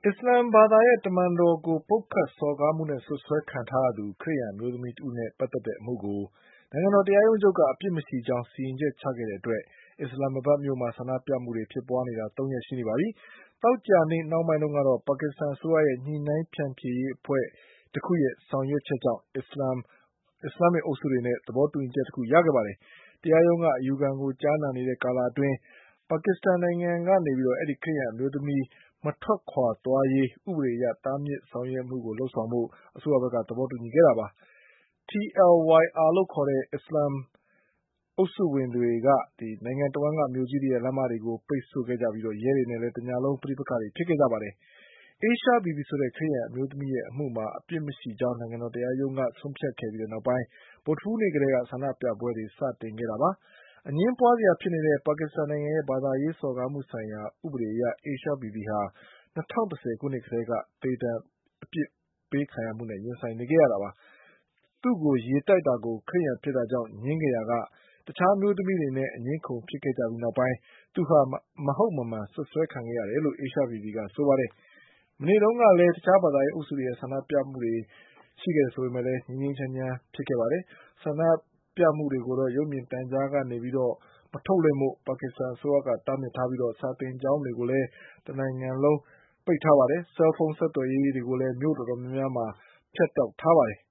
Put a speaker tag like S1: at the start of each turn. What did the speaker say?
S1: အစ္စလာမ်ဘာသာရဲ့တမန်တော်ကိုပုတ်ခတ်စော်ကားမှုနဲ့စွပ်စွဲခံထားရသူခရစ်ယာန်အမျိုးသမီးတဦးနဲ့ပတ်သက်တဲ့အမှုကိုနိုင်ငံတော်တရားရုံးချုပ်ကအပြစ်မရှိကြောင်းစီရင်ချက်ချခဲ့တဲ့အတွက်အစ္စလာမ်မာဘတ်မြို့မှာဆန္ဒပြမှုတွေဖြစ်ပွါးနေတာ3ရက်ရှိနေပါပြီ။သောကြာနေ့နှောင်းပိုင်းတုန်းကတော့ပါကစ္စတန်အစိုးရရဲ့ညှိနှိုင်းဖြန့်ဖြေရေးအဖွဲ့တခုရဲ့ဆောင်ရွက်ချက်ကြောင့်အစ္စလာမ်အုပ်စုတွေနဲ့သဘောတူညီချက်တခုရခဲ့ပါတယ်။တရားရုံးကအယူခံကိုကြားနာနေတဲ့ကာလအတွင်းပါကစ္စတန်နိုင်ငံကနေအဲဒီခရစ်ယာန်အမျိုးသမီးမထွက်ခွာသွားရေးဥပဒေအရတားမြစ်ဆောင်ရွက်မှုကိုလုပ်ဆောင်ဖို့အစိုးရဘက်ကသဘောတူညီခဲ့တာပါ။ TLYR လို့ခေါ်တဲ့အစ္စလာမ်အုပ်စုဝင်တွေကနိုင်ငံတဝန်းကမြို့ကြီးတွေရဲ့လမ်းမတွေကိုပိတ်ဆို့ခဲ့ကြပြီးရဲတွေနဲ့လည်းတညလုံးပဋိပက္ခတွေဖြစ်ခဲ့ကြပါတယ်။ Asia Bibi ဆိုတဲ့ခရစ်ယာန်အမျိုးသမီးရဲ့အမှုမှာအပြစ်မရှိကြောင်းနိုင်ငံတော်တရားရုံးကဆုံးဖြတ်ခဲ့ပြီးနောက်ပိုင်းဗုဒ္ဓဟူးနေ့ကတည်းကဆန္ဒပြပွဲတွေစတင်ခဲ့တာပါ။အငြင်းပွါးစရာဖြစ်နေတဲ့ပါကစ္စတန်နိုင်ငံရဲ့ဘာသာရေးစော်ကားမှုဆိုင်ရာဥပဒေအရAsia Bibiဟာ2010ခုနှစ်ကတည်းကသေဒဏ်အပြစ်ပေးခံရမှုနဲ့ရင်ဆိုင်နေခဲ့ရတာပါ။သူ့ကိုရေတိုက်တာကိုခရစ်ယာန်ဖြစ်တာကြောင့်ငြင်းခဲ့ရာကတခြားအမျိုးသမီးတွေနဲ့အငြင်းအခုံဖြစ်ခဲ့ကြပြီးနောက်ပိုင်းသူဟာမဟုတ်မမှန်စွပ်စွဲခံခဲ့ရတယ်လို့ Asia Bibi ကဆိုပါတယ်။မနေ့တုန်းကလည်းတခြားဘာသာရေးအုပ်စုတွေရဲ့ဆန္ဒပြမှုတွေရှိခဲ့တယ်ဆိုပေမဲ့ငြိမ်းငြိမ်းချမ်းချမ်းဖြစ်ခဲ့ပါတယ်။ဆန္ဒပြမှုတွေကိုရုပ်မြင်သံကြားကနေမထုတ်လွှင့်ဖို့ပါကစ္စတန်အစိုးရကတားမြစ်ထားပြီးစာသင်ကျောင်းတွေကိုလည်းတနိုင်ငံလုံးပိတ်ထားပါတယ်။ ဆဲလ်ဖုန်းဆက်သွယ်ရေးတွေကိုလည်းမြို့တော်တော်များများမှာဖြတ်တောက်ထားပါတယ်